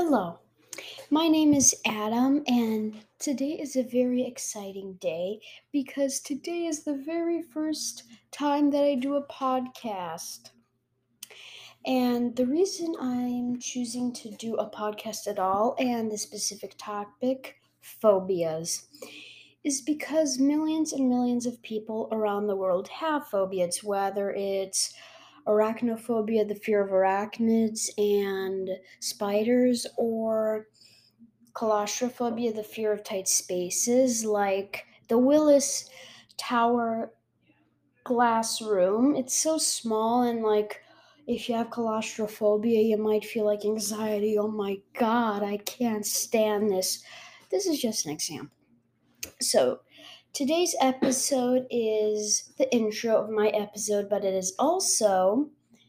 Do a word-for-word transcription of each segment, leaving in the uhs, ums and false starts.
Hello, my name is Adam, and today is a very exciting day because today is the very first time that I do a podcast. And the reason I'm choosing to do a podcast at all and the specific topic, phobias, is because millions and millions of people around the world have phobias, whether it's arachnophobia, the fear of arachnids and spiders, or claustrophobia, the fear of tight spaces, like the Willis Tower glass room. It's so small, and like if you have claustrophobia, you might feel like anxiety. Oh my god, I can't stand this. This is just an example. So, today's episode is the intro of my episode, but it is also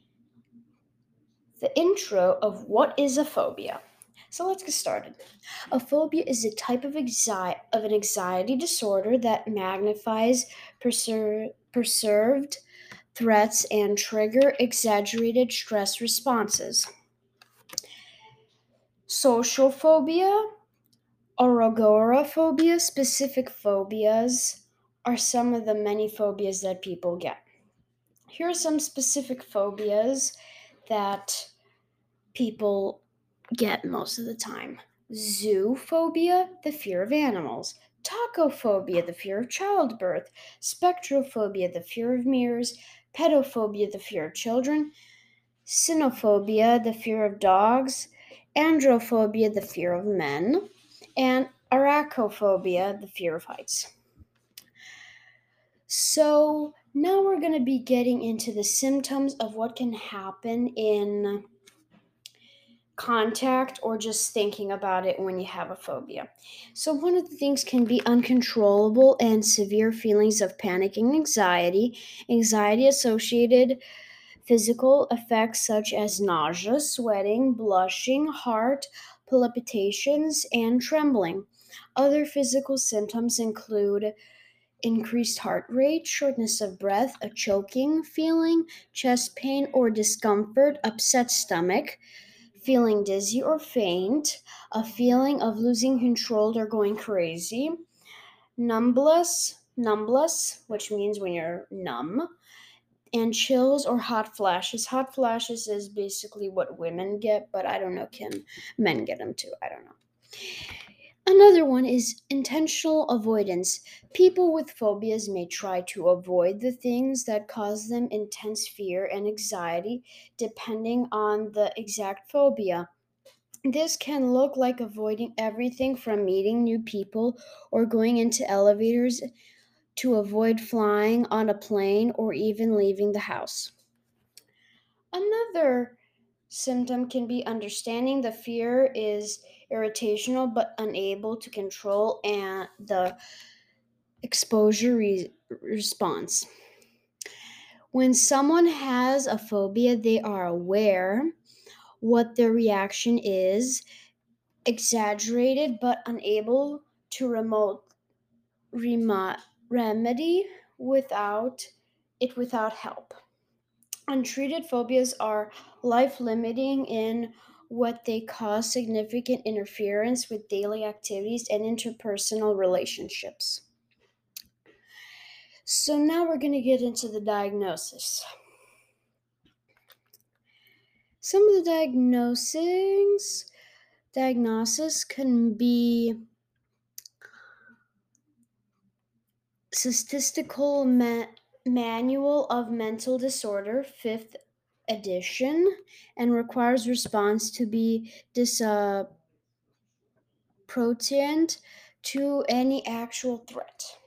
the intro of what is a phobia. So let's get started. A phobia is a type of, anxi- of an anxiety disorder that magnifies perser- perceived threats and trigger exaggerated stress responses. Social phobia or agoraphobia, specific phobias, are some of the many phobias that people get. Here are some specific phobias that people get most of the time. Zoophobia, the fear of animals. Tacophobia, the fear of childbirth. Spectrophobia, the fear of mirrors. Pedophobia, the fear of children. Cynophobia, the fear of dogs. Androphobia, the fear of men. And arachophobia, the fear of heights. So now we're going to be getting into the symptoms of what can happen in contact or just thinking about it when you have a phobia. So, one of the things can be uncontrollable and severe feelings of panic and anxiety, anxiety associated physical effects such as nausea, sweating, blushing, heart palpitations, and trembling. Other physical symptoms include increased heart rate, shortness of breath, a choking feeling, chest pain or discomfort, upset stomach, feeling dizzy or faint, a feeling of losing control or going crazy, numbness, numbness, which means when you're numb, and chills or hot flashes. Hot flashes is basically what women get, but I don't know, can men get them too? I don't know. Another one is intentional avoidance. People with phobias may try to avoid the things that cause them intense fear and anxiety, depending on the exact phobia. This can look like avoiding everything from meeting new people or going into elevators to avoid flying on a plane or even leaving the house. Another symptom can be understanding the fear is irritational but unable to control and the exposure re- response. When someone has a phobia, they are aware what their reaction is, exaggerated but unable to remote remo- remedy without it without help. Untreated phobias are life limiting in what they cause significant interference with daily activities and interpersonal relationships. So now we're going to get into the diagnosis. Some of the diagnoses diagnosis can be Statistical Ma- Manual of Mental Disorder, fifth edition, and requires response to be disproportionate to any actual threat.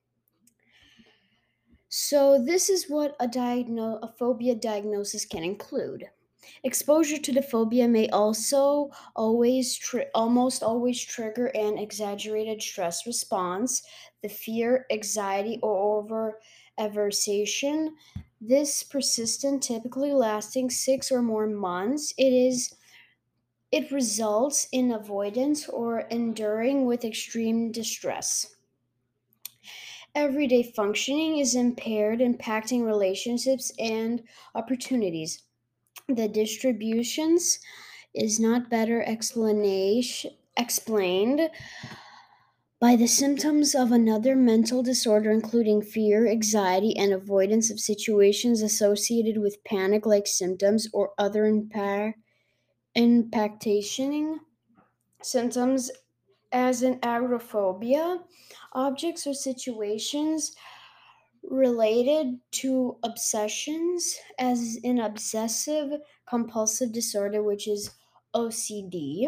So, this is what a, diagno- a phobia diagnosis can include. Exposure to the phobia may also always tri- almost always trigger an exaggerated stress response, the fear, anxiety, or over aversion. This persistent, typically lasting six or more months, it is it results in avoidance or enduring with extreme distress. Everyday functioning is impaired, impacting relationships and opportunities. The distributions is not better explanation explained by the symptoms of another mental disorder, including fear, anxiety, and avoidance of situations associated with panic like symptoms or other impact, impactation symptoms, as in agoraphobia, objects or situations related to obsessions, as in obsessive compulsive disorder, which is O C D,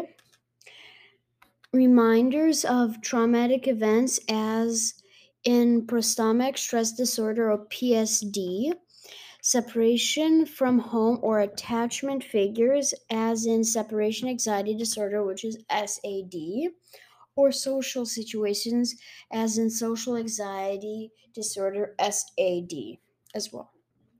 reminders of traumatic events, as in post-traumatic stress disorder or P S D, separation from home or attachment figures, as in separation anxiety disorder, which is S A D, or social situations, as in social anxiety disorder, S A D, as well.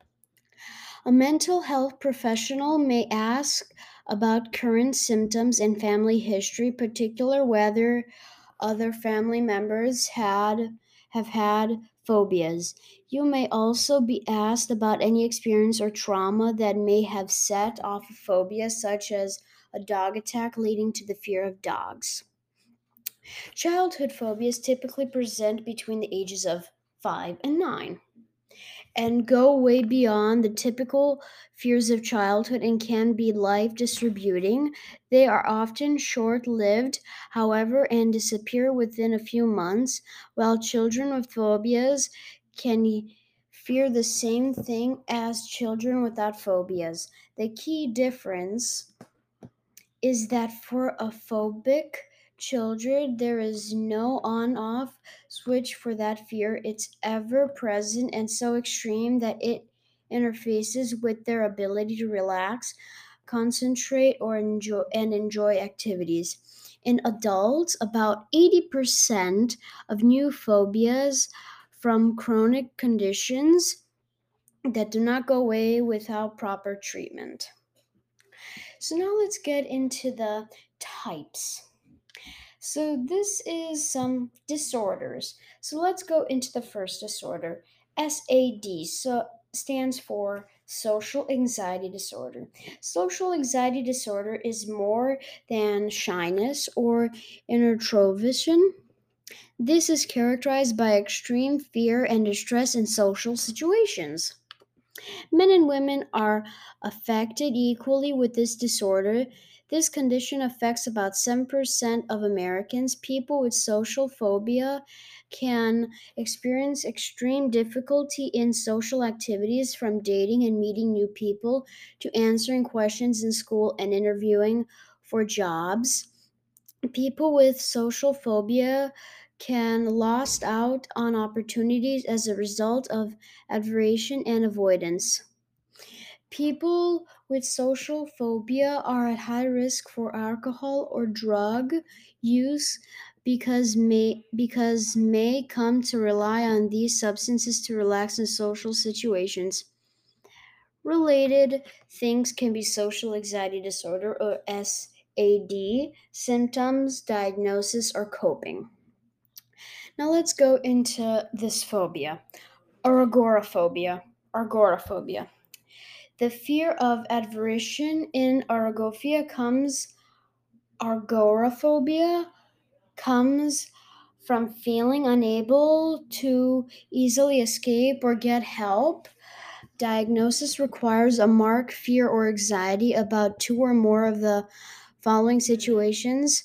A mental health professional may ask about current symptoms and family history, particular whether other family members had have had phobias. You may also be asked about any experience or trauma that may have set off a phobia, such as a dog attack leading to the fear of dogs. Childhood phobias typically present between the ages of five and nine and go way beyond the typical fears of childhood and can be life distributing. They are often short lived, however, and disappear within a few months, while children with phobias can fear the same thing as children without phobias. The key difference is that for a phobic children there is no on off switch for that fear. It's ever present and so extreme that it interfaces with their ability to relax, concentrate, or enjoy and enjoy activities. In adults, about eighty percent of new phobias from chronic conditions that do not go away without proper treatment. So now let's get into the types. So this is some disorders. So let's go into the first disorder. S A D so stands for social anxiety disorder. Social anxiety disorder is more than shyness or introversion. This is characterized by extreme fear and distress in social situations. Men and women are affected equally with this disorder. This condition affects about seven percent of Americans. People with social phobia can experience extreme difficulty in social activities, from dating and meeting new people to answering questions in school and interviewing for jobs. People with social phobia can lost out on opportunities as a result of aversion and avoidance. People with social phobia are at high risk for alcohol or drug use because may because may come to rely on these substances to relax in social situations. Related things can be social anxiety disorder or S A D, symptoms, diagnosis, or coping. Now let's go into this phobia, agoraphobia. Agoraphobia. The fear of aversion in agoraphobia comes agoraphobia comes from feeling unable to easily escape or get help. Diagnosis requires a marked fear or anxiety about two or more of the following situations.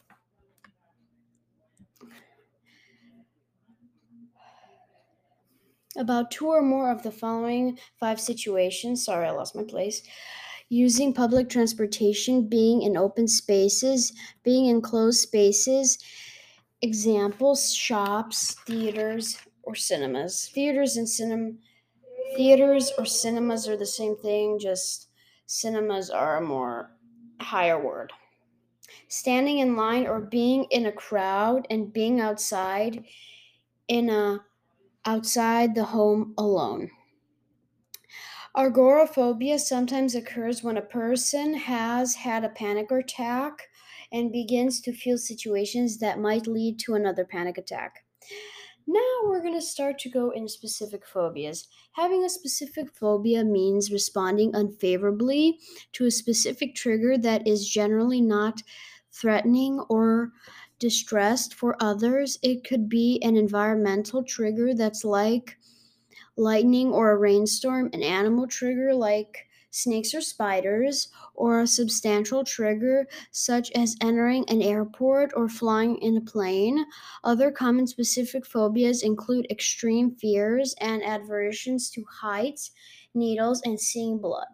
About two or more of the following five situations. Sorry, I lost my place. Using public transportation, being in open spaces, being in closed spaces. Examples: shops, theaters, or cinemas. Theaters and cinema theaters or cinemas are the same thing, just cinemas are a more higher word. Standing in line or being in a crowd, and being outside in a outside the home alone. Agoraphobia sometimes occurs when a person has had a panic attack and begins to feel situations that might lead to another panic attack. Now we're going to start to go into specific phobias. Having a specific phobia means responding unfavorably to a specific trigger that is generally not threatening or distressed for others. It could be an environmental trigger that's like lightning or a rainstorm, an animal trigger like snakes or spiders, or a substantial trigger such as entering an airport or flying in a plane. Other common specific phobias include extreme fears and aversions to heights, needles, and seeing blood.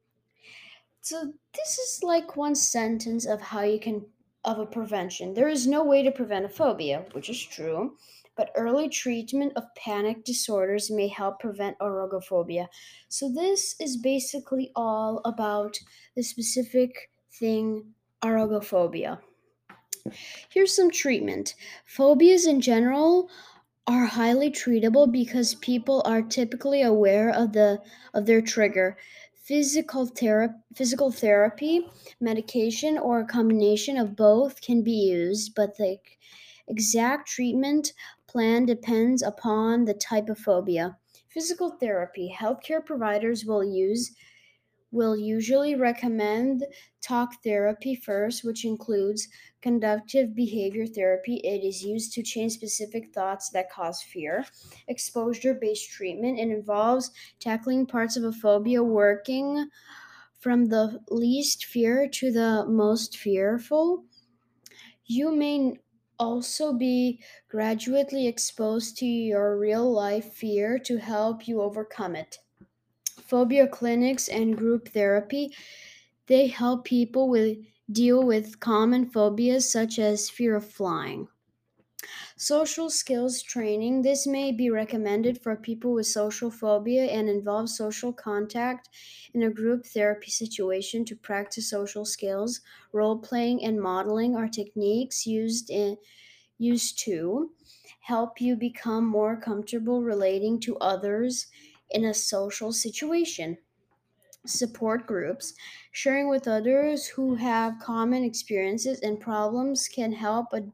So this is like one sentence of how you can of a prevention. There is no way to prevent a phobia, which is true, but early treatment of panic disorders may help prevent orogophobia. So this is basically all about the specific thing orogophobia. Here's some treatment. Phobias in general are highly treatable because people are typically aware of the of their trigger. Physical therapy, physical therapy, medication, or a combination of both can be used, but the exact treatment plan depends upon the type of phobia. Physical therapy. Healthcare providers will use will usually recommend talk therapy first, which includes conductive behavior therapy. It is used to change specific thoughts that cause fear. Exposure based treatment. It involves tackling parts of a phobia, working from the least fear to the most fearful. You may also be gradually exposed to your real life fear to help you overcome it. Phobia clinics and group therapy, they help people with deal with common phobias such as fear of flying. Social skills training. This may be recommended for people with social phobia and involves social contact in a group therapy situation to practice social skills. Role playing and modeling are techniques used in used to help you become more comfortable relating to others in a social situation. Support groups. Sharing with others who have common experiences and problems can help ad-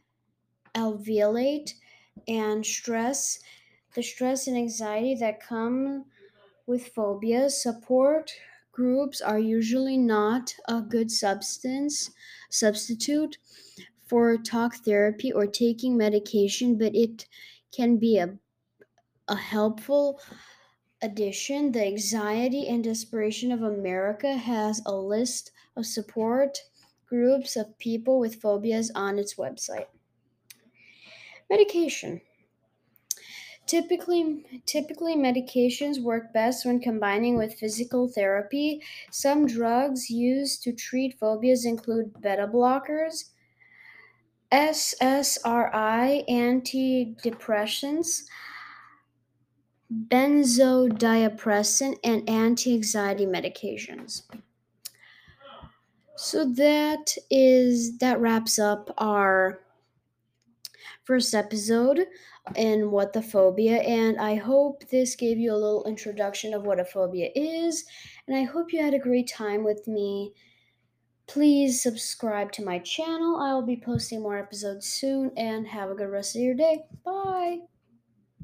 alleviate and stress the stress and anxiety that come with phobias. Support groups are usually not a good substance substitute for talk therapy or taking medication, but it can be a, a helpful addition. The Anxiety and Desperation of America has a list of support groups of people with phobias on its website. Medication. Typically, typically medications work best when combining with physical therapy. Some drugs used to treat phobias include beta blockers, S S R I, antidepressants, benzodiazepine, and anti-anxiety medications. So that is that wraps up our first episode in What the Phobia, and I hope this gave you a little introduction of what a phobia is, and I hope you had a great time with me. Please subscribe to my channel. I will be posting more episodes soon, and have a good rest of your day. Bye.